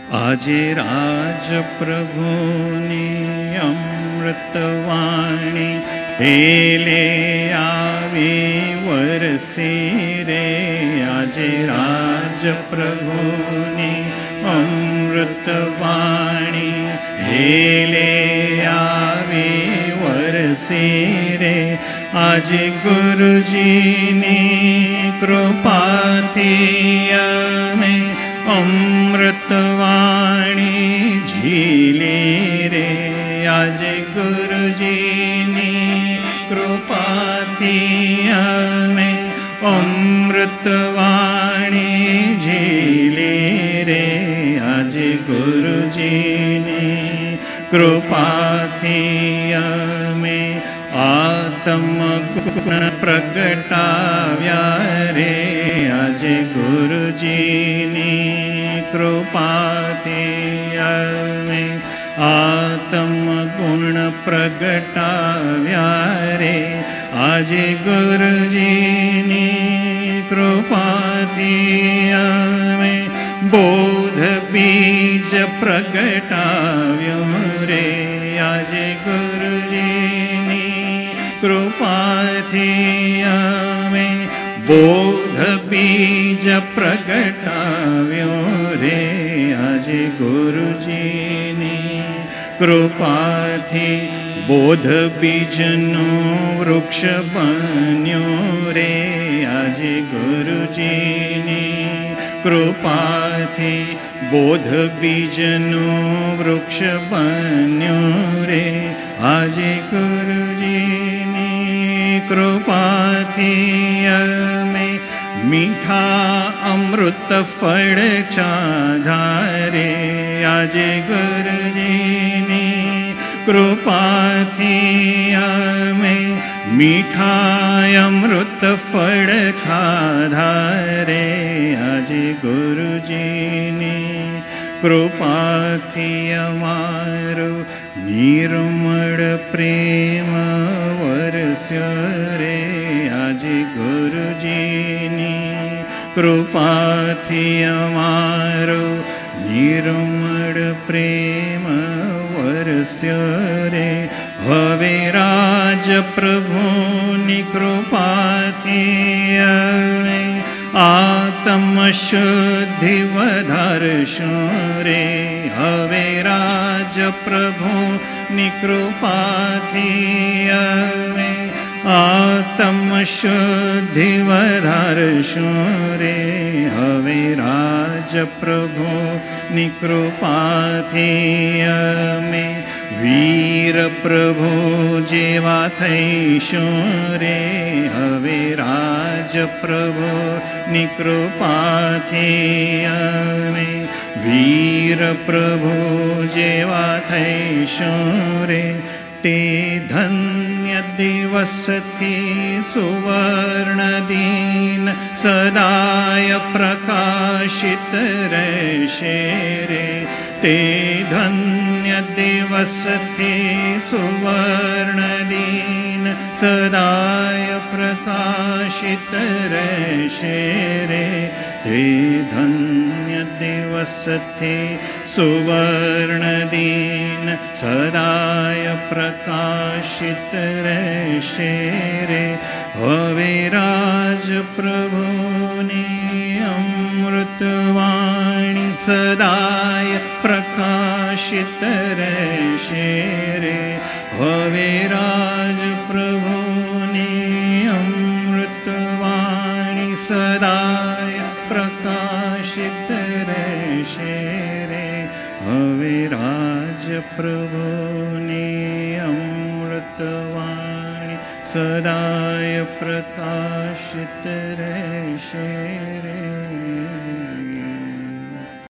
આજે રાજ પ્રભુની અમૃતવાણી હેલે આવી વરસે રે. આજે રાજ પ્રભુની અમૃતવાણી હેલે આવી વરસે રે. આજે ગુરુજીની કૃપાથી અમે અમૃતવાણી ઝીલી રે. આજે ગુરુજીની કૃપાથી અમે અમૃતવાણી ઝીલી રે. આજે ગુરુજીની કૃપાથી અમે આત્મગુણ પ્રગટાવ્યા રે. આજે ગુરુજીની કૃપાથી અમે આત્મગુણ પ્રગટાવ્યા રે. આજે ગુરુજીની કૃપાથી અમે બોધ બીજ પ્રગટાવ્યું રે. આજે ગુરુજીની કૃપાથી અમે બોધ બીજ પ્રગટાવ્યું રે. આજે ગુરુજીની કૃપાથી બોધ બીજનું વૃક્ષ બન્યું રે. આજે ગુરુજીની કૃપાથી બોધ બીજનું વૃક્ષ બન્યું રે. આજે ગુરુજીની કૃપાથી અમે મીઠા અમૃત ફળ ચાધા રે. આજે ગુરુજીની કૃપાથી અમે મીઠા અમૃત ફળ ખાધા રે. આજે ગુરુજીની કૃપાથી અમારું નિર્મળ પ્રેમ વરસ્યો રે. આજે ગુરુજીની કૃપાથી અમારું નિર્મળ પ્રેમ વરસ્યો રે. હવે રાજ પ્રભુની કૃપાથી અમે આત્મશુદ્ધિ વધારશું રે. હવે રાજ પ્રભુની કૃપાથી અમે આત્મશુદ્ધિ વધારશું રે. હવે રાજ પ્રભુની કૃપાથી અમે વીર પ્રભુ જેવા થઈશું રે. હવે રાજ પ્રભુની કૃપાથી અમે વીર પ્રભુ જેવા થઈશું રે. તે ધન્ય દિવસથી સુવર્ણ દિન સદાય પ્રકાશિત રહેશે રે. તે ધન્ય દિવસથી સુવર્ણ દિન સદાય પ્રકાશિત રહેશે રે. તે ધન્ય દિવસથી સુવર્ણ દિન સદાય પ્રકાશિત રહેશે રે. હવે રાજ પ્રભુની અમૃતવાણી સદાય પ્રકાશિત રહેશે રે. હવે રાજ પ્રભુની અમૃતવાણી સદાય પ્રકાશિત રહેશે રે. હવે રાજ પ્રભુની અમૃતવાણી સદાય પ્રકાશિત રહેશે રે.